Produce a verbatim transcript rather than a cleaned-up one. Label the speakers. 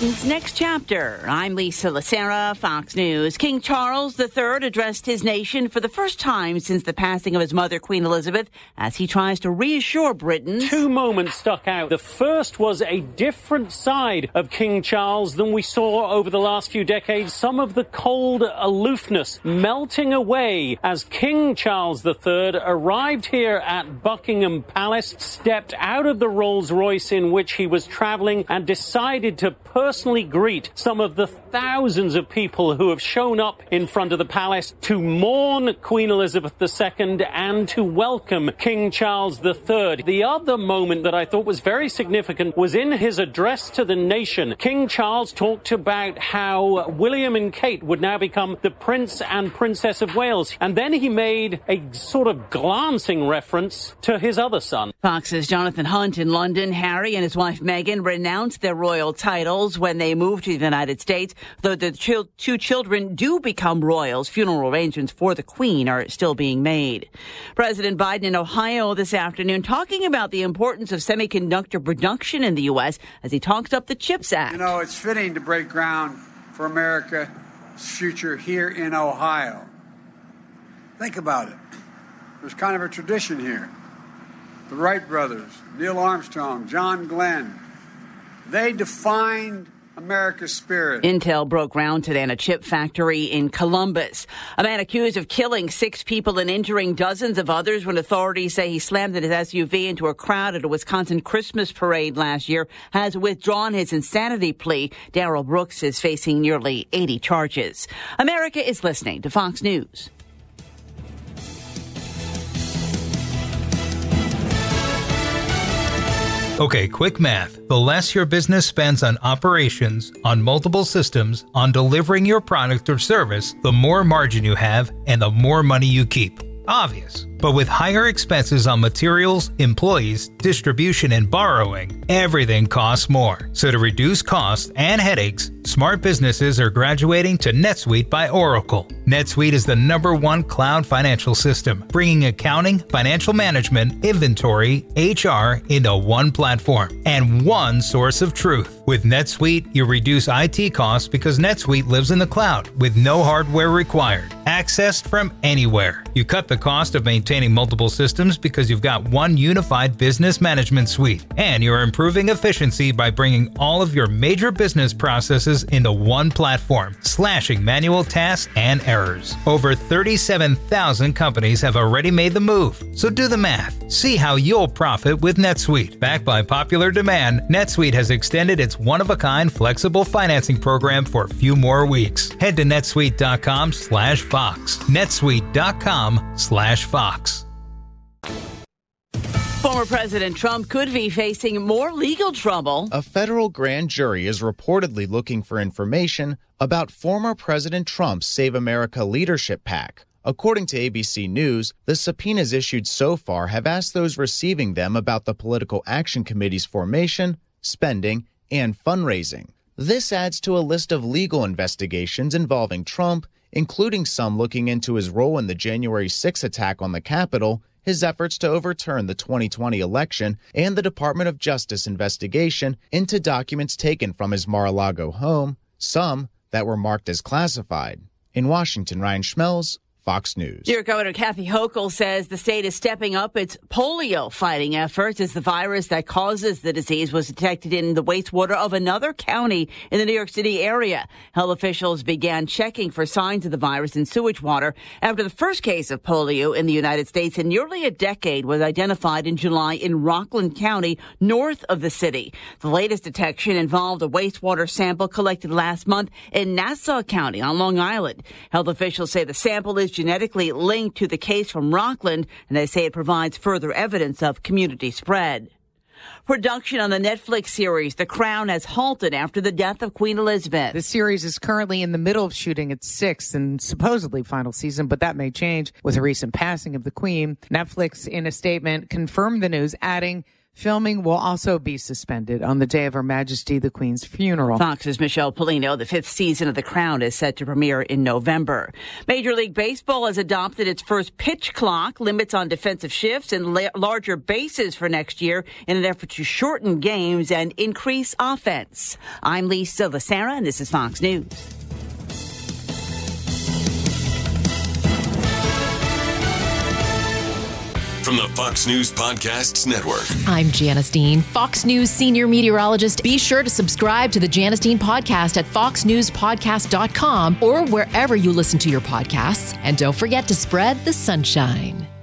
Speaker 1: Britain's next chapter. I'm Lisa Lacera, Fox News. King Charles the Third addressed his nation for the first time since the passing of his mother, Queen Elizabeth, as he tries to reassure Britain.
Speaker 2: Two moments stuck out. The first was a different side of King Charles than we saw over the last few decades. Some of the cold aloofness melting away as King Charles the Third arrived here at Buckingham Palace, stepped out of the Rolls-Royce in which he was traveling, and decided to personally greet some of the thousands of people who have shown up in front of the palace to mourn Queen Elizabeth the Second and to welcome King Charles the Third. The other moment that I thought was very significant was in his address to the nation. King Charles talked about how William and Kate would now become the Prince and Princess of Wales, and then he made a sort of glancing reference to his other son.
Speaker 1: Fox's Jonathan Hunt in London. Harry and his wife Meghan renounced their royal titles when they moved to the United States, though the ch- two children do become royals. Funeral arrangements for the Queen are still being made. President Biden in Ohio this afternoon talking about the importance of semiconductor production in the U S as he talks up the CHIPS Act.
Speaker 3: You know, it's fitting to break ground for America's future here in Ohio. Think about it. There's kind of a tradition here. The Wright brothers, Neil Armstrong, John Glenn, they defined America's spirit.
Speaker 1: Intel broke ground today on a chip factory in Columbus. A man accused of killing six people and injuring dozens of others when authorities say he slammed his S U V into a crowd at a Wisconsin Christmas parade last year has withdrawn his insanity plea. Darrell Brooks is facing nearly eighty charges. America is listening to Fox News.
Speaker 4: Okay, quick math. The less your business spends on operations, on multiple systems, on delivering your product or service, the more margin you have and the more money you keep. Obvious. But with higher expenses on materials, employees, distribution, and borrowing, everything costs more. So to reduce costs and headaches, smart businesses are graduating to NetSuite by Oracle. NetSuite is the number one cloud financial system, bringing accounting, financial management, inventory, H R into one platform and one source of truth. With NetSuite, you reduce I T costs because NetSuite lives in the cloud with no hardware required, accessed from anywhere. You cut the cost of maintaining multiple systems because you've got one unified business management suite, and you're improving efficiency by bringing all of your major business processes into one platform, slashing manual tasks and errors. Over thirty-seven thousand companies have already made the move, so do the math. See how you'll profit with NetSuite. Backed by popular demand, NetSuite has extended its one-of-a-kind flexible financing program for a few more weeks. Head to netsuite.com slash Fox. netsuite.com slash Fox.
Speaker 1: Former President Trump could be facing more legal trouble.
Speaker 5: A federal grand jury is reportedly looking for information about former President Trump's Save America Leadership PAC. According to A B C News, the subpoenas issued so far have asked those receiving them about the Political Action Committee's formation, spending, and fundraising. This adds to a list of legal investigations involving Trump, including some looking into his role in the January sixth attack on the Capitol, his efforts to overturn the twenty twenty election, and the Department of Justice investigation into documents taken from his Mar-a-Lago home, some that were marked as classified. In Washington, Ryan Schmelz, Fox News.
Speaker 1: New York Governor Kathy Hochul says the state is stepping up its polio fighting efforts as the virus that causes the disease was detected in the wastewater of another county in the New York City area. Health officials began checking for signs of the virus in sewage water after the first case of polio in the United States in nearly a decade was identified in July in Rockland County, north of the city. The latest detection involved a wastewater sample collected last month in Nassau County on Long Island. Health officials say the sample is genetically linked to the case from Rockland, and they say it provides further evidence of community spread. Production on the Netflix series The Crown has halted after the death of Queen Elizabeth.
Speaker 6: The series is currently in the middle of shooting its sixth and supposedly final season, but that may change with the recent passing of the Queen. Netflix, in a statement, confirmed the news, adding, Filming will also be suspended on the day of Her Majesty the Queen's funeral.
Speaker 1: Fox's Michelle Polino. The fifth season of The Crown is set to premiere in November. Major League Baseball has adopted its first pitch clock, limits on defensive shifts, and la- larger bases for next year in an effort to shorten games and increase offense. I'm Lisa Lacera, and this is Fox News.
Speaker 7: From the Fox News Podcasts Network.
Speaker 8: I'm Janice Dean, Fox News senior meteorologist. Be sure to subscribe to the Janice Dean podcast at fox news podcast dot com or wherever you listen to your podcasts. And don't forget to spread the sunshine.